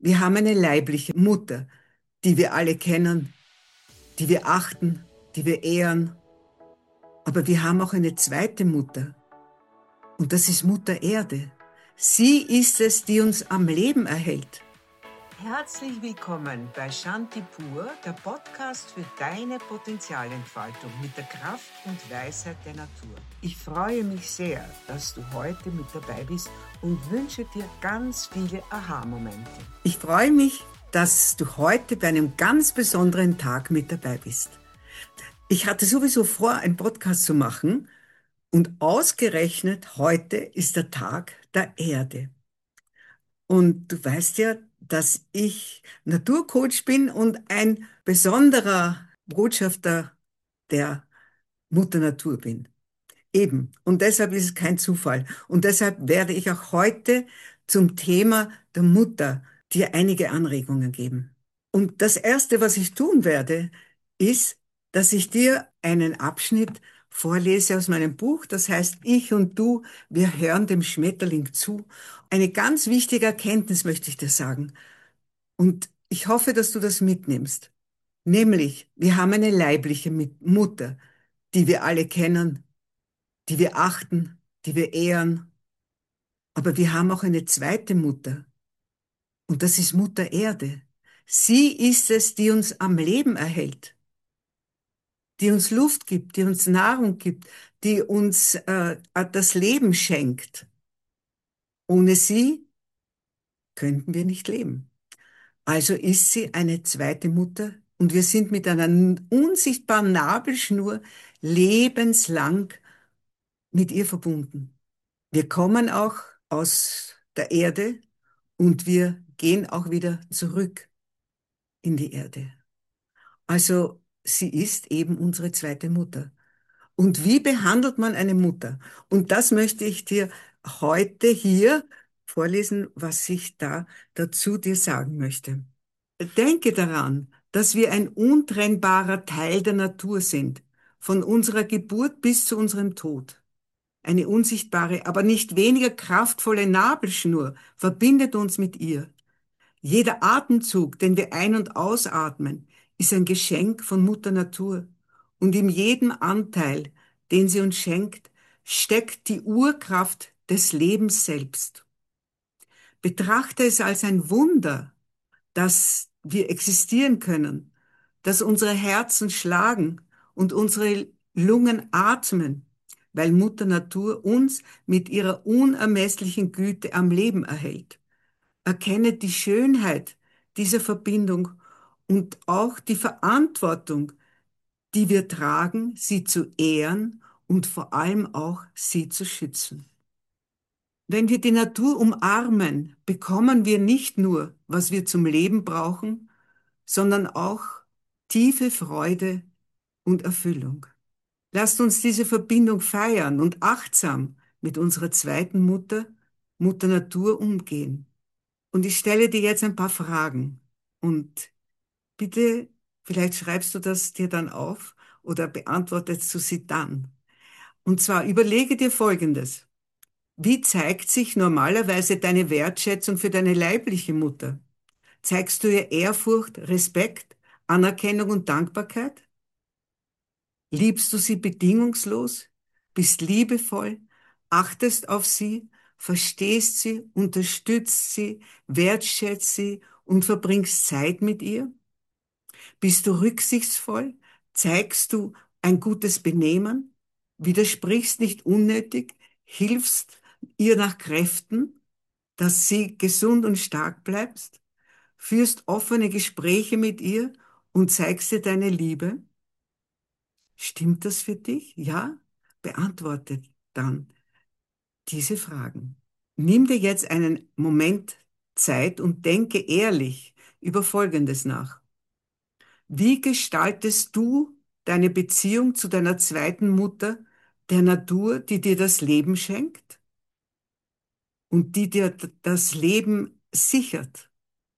Wir haben eine leibliche Mutter, die wir alle kennen, die wir achten, die wir ehren. Aber wir haben auch eine zweite Mutter. Und das ist Mutter Erde. Sie ist es, die uns am Leben erhält. Herzlich willkommen bei Shanti Pur, der Podcast für deine Potenzialentfaltung mit der Kraft und Weisheit der Natur. Ich freue mich sehr, dass du heute mit dabei bist und wünsche dir ganz viele Aha-Momente. Ich freue mich, dass du heute bei einem ganz besonderen Tag mit dabei bist. Ich hatte sowieso vor, einen Podcast zu machen und ausgerechnet heute ist der Tag der Erde. Und du weißt ja, dass ich Naturcoach bin und ein besonderer Botschafter der Mutter Natur bin. Eben. Und deshalb ist es kein Zufall. Und deshalb werde ich auch heute zum Thema der Mutter dir einige Anregungen geben. Und das Erste, was ich tun werde, ist, dass ich dir einen Abschnitt vorlese aus meinem Buch. Das heißt, ich und du, wir hören dem Schmetterling zu. Eine ganz wichtige Erkenntnis möchte ich dir sagen. Und ich hoffe, dass du das mitnimmst. Nämlich, wir haben eine leibliche Mutter, die wir alle kennen, die wir achten, die wir ehren. Aber wir haben auch eine zweite Mutter. Und das ist Mutter Erde. Sie ist es, die uns am Leben erhält, die uns Luft gibt, die uns Nahrung gibt, die uns das Leben schenkt. Ohne sie könnten wir nicht leben. Also ist sie eine zweite Mutter und wir sind mit einer unsichtbaren Nabelschnur lebenslang mit ihr verbunden. Wir kommen auch aus der Erde und wir gehen auch wieder zurück in die Erde. Also sie ist eben unsere zweite Mutter. Und wie behandelt man eine Mutter? Und das möchte ich dir heute hier vorlesen, was ich da dazu dir sagen möchte. Denke daran, dass wir ein untrennbarer Teil der Natur sind, von unserer Geburt bis zu unserem Tod. Eine unsichtbare, aber nicht weniger kraftvolle Nabelschnur verbindet uns mit ihr. Jeder Atemzug, den wir ein- und ausatmen, ist ein Geschenk von Mutter Natur. Und in jedem Anteil, den sie uns schenkt, steckt die Urkraft des Lebens selbst. Betrachte es als ein Wunder, dass wir existieren können, dass unsere Herzen schlagen und unsere Lungen atmen, weil Mutter Natur uns mit ihrer unermesslichen Güte am Leben erhält. Erkenne die Schönheit dieser Verbindung und auch die Verantwortung, die wir tragen, sie zu ehren und vor allem auch sie zu schützen. Wenn wir die Natur umarmen, bekommen wir nicht nur, was wir zum Leben brauchen, sondern auch tiefe Freude und Erfüllung. Lasst uns diese Verbindung feiern und achtsam mit unserer zweiten Mutter, Mutter Natur, umgehen. Und ich stelle dir jetzt ein paar Fragen. Und bitte, vielleicht schreibst du das dir dann auf oder beantwortest du sie dann. Und zwar überlege dir Folgendes. Wie zeigt sich normalerweise deine Wertschätzung für deine leibliche Mutter? Zeigst du ihr Ehrfurcht, Respekt, Anerkennung und Dankbarkeit? Liebst du sie bedingungslos? Bist liebevoll? Achtest auf sie? Verstehst sie? Unterstützt sie? Wertschätzt sie und verbringst Zeit mit ihr? Bist du rücksichtsvoll? Zeigst du ein gutes Benehmen? Widersprichst nicht unnötig? Hilfst ihr nach Kräften, dass sie gesund und stark bleibt? Führst offene Gespräche mit ihr und zeigst ihr deine Liebe? Stimmt das für dich? Ja? Beantworte dann diese Fragen. Nimm dir jetzt einen Moment Zeit und denke ehrlich über Folgendes nach. Wie gestaltest du deine Beziehung zu deiner zweiten Mutter, der Natur, die dir das Leben schenkt und die dir das Leben sichert?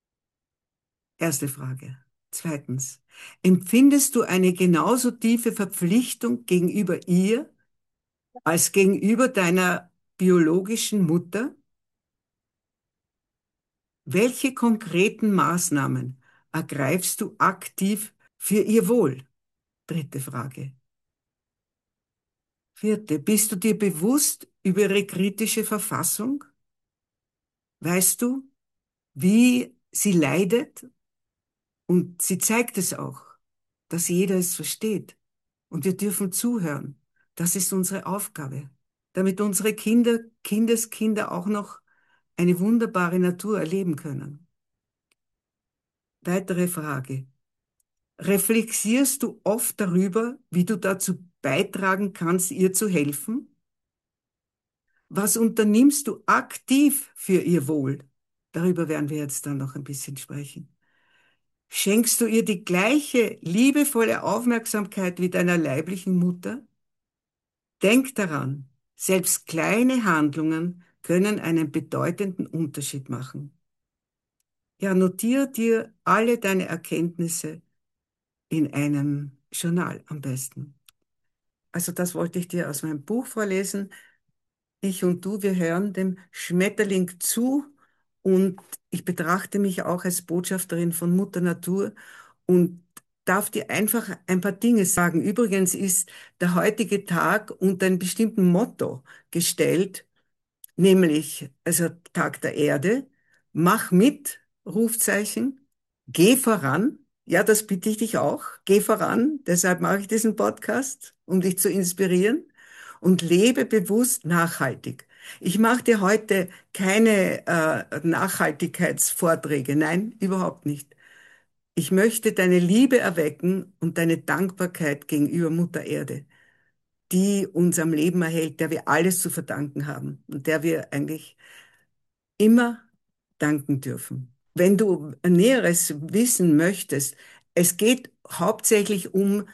Erste Frage. Zweitens, empfindest du eine genauso tiefe Verpflichtung gegenüber ihr als gegenüber deiner biologischen Mutter? Welche konkreten Maßnahmen ergreifst du aktiv für ihr Wohl? Dritte Frage. Vierte, bist du dir bewusst über ihre kritische Verfassung? Weißt du, wie sie leidet? Und sie zeigt es auch, dass jeder es versteht. Und wir dürfen zuhören. Das ist unsere Aufgabe, damit unsere Kinder, Kindeskinder auch noch eine wunderbare Natur erleben können. Weitere Frage. Reflektierst du oft darüber, wie du dazu beitragen kannst, ihr zu helfen? Was unternimmst du aktiv für ihr Wohl? Darüber werden wir jetzt dann noch ein bisschen sprechen. Schenkst du ihr die gleiche liebevolle Aufmerksamkeit wie deiner leiblichen Mutter? Denk daran, selbst kleine Handlungen können einen bedeutenden Unterschied machen. Ja, notiere dir alle deine Erkenntnisse in einem Journal am besten. Also das wollte ich dir aus meinem Buch vorlesen. Ich und du, wir hören dem Schmetterling zu und ich betrachte mich auch als Botschafterin von Mutter Natur und darf dir einfach ein paar Dinge sagen. Übrigens ist der heutige Tag unter einem bestimmten Motto gestellt, nämlich, also Tag der Erde, mach mit, Rufzeichen, geh voran. Ja, das bitte ich dich auch. Geh voran. Deshalb mache ich diesen Podcast, um dich zu inspirieren. Und lebe bewusst nachhaltig. Ich mache dir heute keine Nachhaltigkeitsvorträge. Nein, überhaupt nicht. Ich möchte deine Liebe erwecken und deine Dankbarkeit gegenüber Mutter Erde, die uns am Leben erhält, der wir alles zu verdanken haben und der wir eigentlich immer danken dürfen. Wenn du Näheres wissen möchtest, es geht hauptsächlich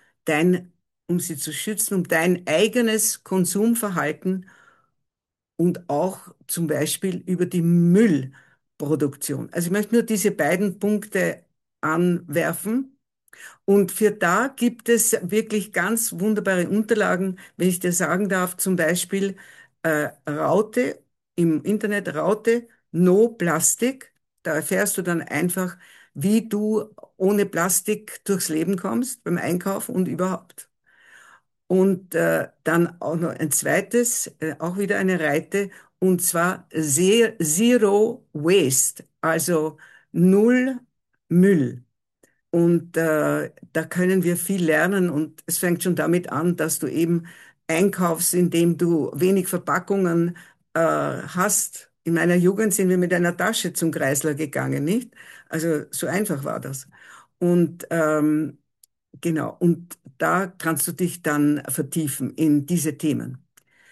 um sie zu schützen, um dein eigenes Konsumverhalten und auch zum Beispiel über die Müllproduktion. Also ich möchte nur diese beiden Punkte anwerfen. Und für da gibt es wirklich ganz wunderbare Unterlagen, wenn ich dir sagen darf, zum Beispiel Raute, im Internet Raute, No Plastik. Da erfährst du dann einfach, wie du ohne Plastik durchs Leben kommst, beim Einkauf und überhaupt. Und dann auch noch ein zweites, auch wieder eine Reite, und zwar Zero Waste, also null Müll. Und da können wir viel lernen und es fängt schon damit an, dass du eben einkaufst, indem du wenig Verpackungen hast. In meiner Jugend sind wir mit einer Tasche zum Kreisler gegangen, nicht? Also so einfach war das. Und genau, und da kannst du dich dann vertiefen in diese Themen.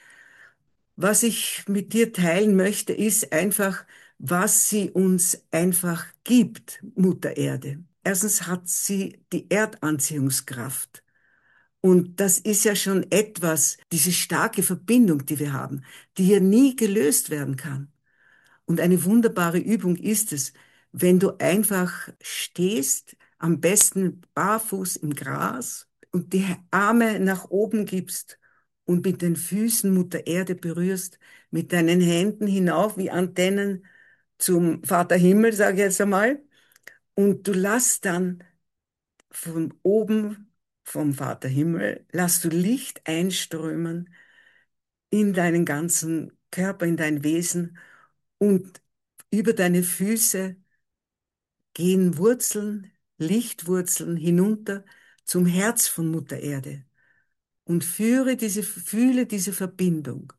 Was ich mit dir teilen möchte, ist einfach, was sie uns einfach gibt, Mutter Erde. Erstens hat sie die Erdanziehungskraft. Und das ist ja schon etwas, diese starke Verbindung, die wir haben, die hier nie gelöst werden kann. Und eine wunderbare Übung ist es, wenn du einfach stehst, am besten barfuß im Gras und die Arme nach oben gibst und mit den Füßen Mutter Erde berührst, mit deinen Händen hinauf wie Antennen zum Vater Himmel, sage ich jetzt einmal, und du lässt dann von oben vom Vater Himmel, lässt du Licht einströmen in deinen ganzen Körper, in dein Wesen und über deine Füße gehen Wurzeln, Lichtwurzeln hinunter zum Herz von Mutter Erde und fühle diese Verbindung.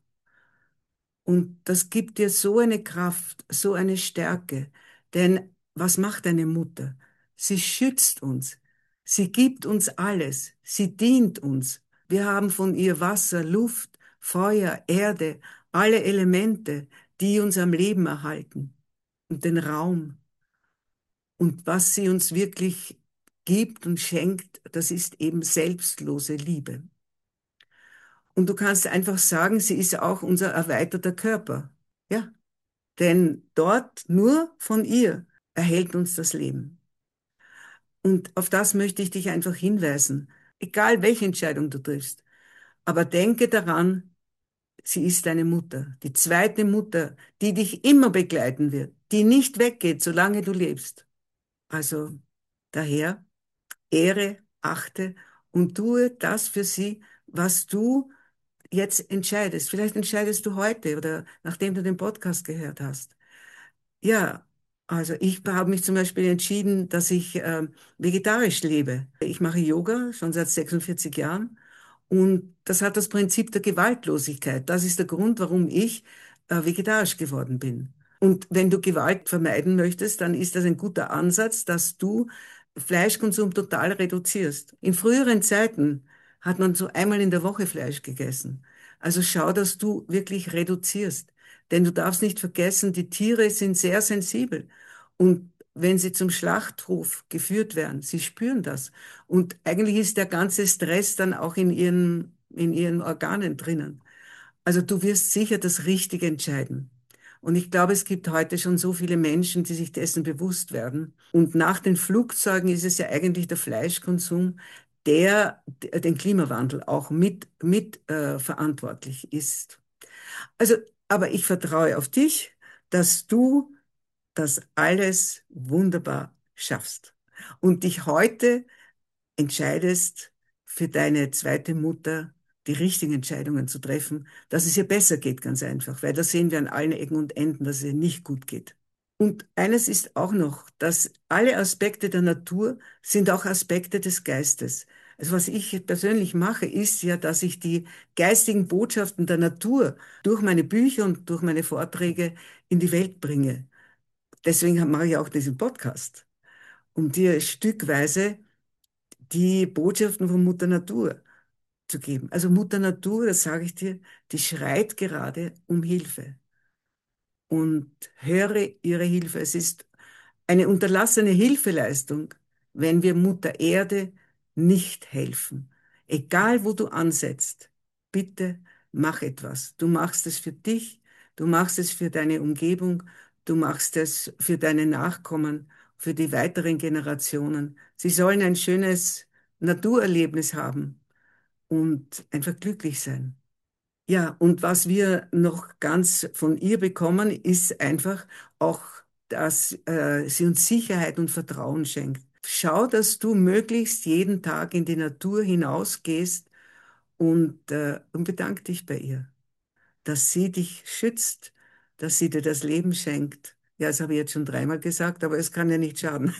Und das gibt dir so eine Kraft, so eine Stärke. Denn was macht eine Mutter? Sie schützt uns. Sie gibt uns alles. Sie dient uns. Wir haben von ihr Wasser, Luft, Feuer, Erde, alle Elemente, die uns am Leben erhalten und den Raum. Und was sie uns wirklich gibt und schenkt, das ist eben selbstlose Liebe. Und du kannst einfach sagen, sie ist auch unser erweiterter Körper. Ja, denn dort nur von ihr erhält uns das Leben. Und auf das möchte ich dich einfach hinweisen, egal welche Entscheidung du triffst. Aber denke daran, Sie ist deine Mutter, die zweite Mutter, die dich immer begleiten wird, die nicht weggeht, solange du lebst. Also daher ehre, achte und tue das für sie, was du jetzt entscheidest. Vielleicht entscheidest du heute oder nachdem du den Podcast gehört hast. Ja, also ich habe mich zum Beispiel entschieden, dass ich vegetarisch lebe. Ich mache Yoga schon seit 46 Jahren und das hat das Prinzip der Gewaltlosigkeit. Das ist der Grund, warum ich vegetarisch geworden bin. Und wenn du Gewalt vermeiden möchtest, dann ist das ein guter Ansatz, dass du Fleischkonsum total reduzierst. In früheren Zeiten hat man so einmal in der Woche Fleisch gegessen. Also schau, dass du wirklich reduzierst. Denn du darfst nicht vergessen, die Tiere sind sehr sensibel. Und wenn sie zum Schlachthof geführt werden, sie spüren das. Und eigentlich ist der ganze Stress dann auch in ihren Organen drinnen. Also du wirst sicher das Richtige entscheiden. Und ich glaube, es gibt heute schon so viele Menschen, die sich dessen bewusst werden. Und nach den Flugzeugen ist es ja eigentlich der Fleischkonsum, der den Klimawandel auch mit verantwortlich ist. Also, aber ich vertraue auf dich, dass du das alles wunderbar schaffst und dich heute entscheidest, für deine zweite Mutter die richtigen Entscheidungen zu treffen, dass es ihr besser geht, ganz einfach, weil das sehen wir an allen Ecken und Enden, dass es ihr nicht gut geht. Und eines ist auch noch, dass alle Aspekte der Natur sind auch Aspekte des Geistes. Also was ich persönlich mache, ist ja, dass ich die geistigen Botschaften der Natur durch meine Bücher und durch meine Vorträge in die Welt bringe. Deswegen mache ich auch diesen Podcast, um dir stückweise die Botschaften von Mutter Natur zu geben. Also Mutter Natur, das sage ich dir, die schreit gerade um Hilfe. Und höre ihre Hilfe. Es ist eine unterlassene Hilfeleistung, wenn wir Mutter Erde nicht helfen. Egal, wo du ansetzt, bitte mach etwas. Du machst es für dich, du machst es für deine Umgebung, du machst es für deine Nachkommen, für die weiteren Generationen. Sie sollen ein schönes Naturerlebnis haben und einfach glücklich sein. Ja, und was wir noch ganz von ihr bekommen, ist einfach auch, dass sie uns Sicherheit und Vertrauen schenkt. Schau, dass du möglichst jeden Tag in die Natur hinausgehst und bedank dich bei ihr, dass sie dich schützt, dass sie dir das Leben schenkt. Ja, das habe ich jetzt schon dreimal gesagt, aber es kann ja nicht schaden.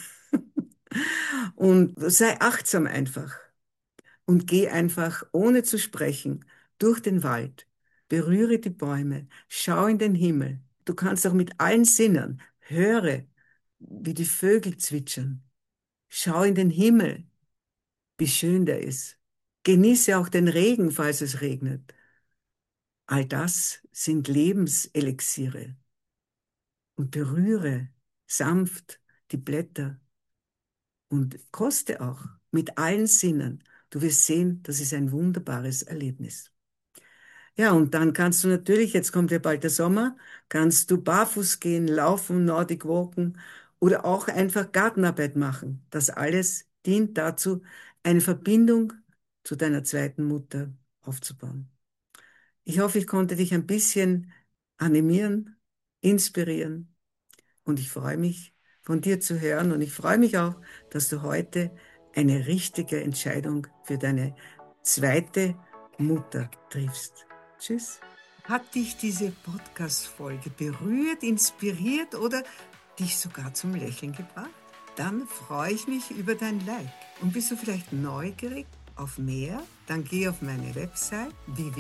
Und sei achtsam einfach. Und geh einfach, ohne zu sprechen, durch den Wald. Berühre die Bäume, schau in den Himmel. Du kannst auch mit allen Sinnen, höre, wie die Vögel zwitschern. Schau in den Himmel, wie schön der ist. Genieße auch den Regen, falls es regnet. All das sind Lebenselixiere. Und berühre sanft die Blätter und koste auch mit allen Sinnen. Du wirst sehen, das ist ein wunderbares Erlebnis. Ja, und dann kannst du natürlich, jetzt kommt ja bald der Sommer, kannst du barfuß gehen, laufen, Nordic walken oder auch einfach Gartenarbeit machen. Das alles dient dazu, eine Verbindung zu deiner zweiten Mutter aufzubauen. Ich hoffe, ich konnte dich ein bisschen animieren, inspirieren und ich freue mich, von dir zu hören und ich freue mich auch, dass du heute eine richtige Entscheidung für deine zweite Mutter triffst. Tschüss. Hat dich diese Podcast-Folge berührt, inspiriert oder dich sogar zum Lächeln gebracht? Dann freue ich mich über dein Like. Und bist du vielleicht neugierig auf mehr? Dann geh auf meine Website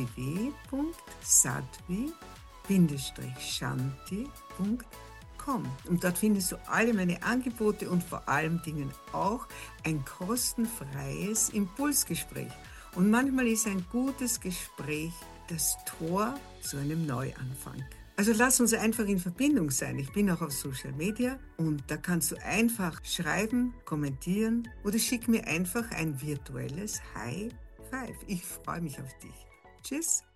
www.sadhvi-shanti.com und dort findest du alle meine Angebote und vor allem Dingen auch ein kostenfreies Impulsgespräch. Und manchmal ist ein gutes Gespräch das Tor zu einem Neuanfang. Also lass uns einfach in Verbindung sein. Ich bin auch auf Social Media und da kannst du einfach schreiben, kommentieren oder schick mir einfach ein virtuelles High Five. Ich freue mich auf dich. Tschüss.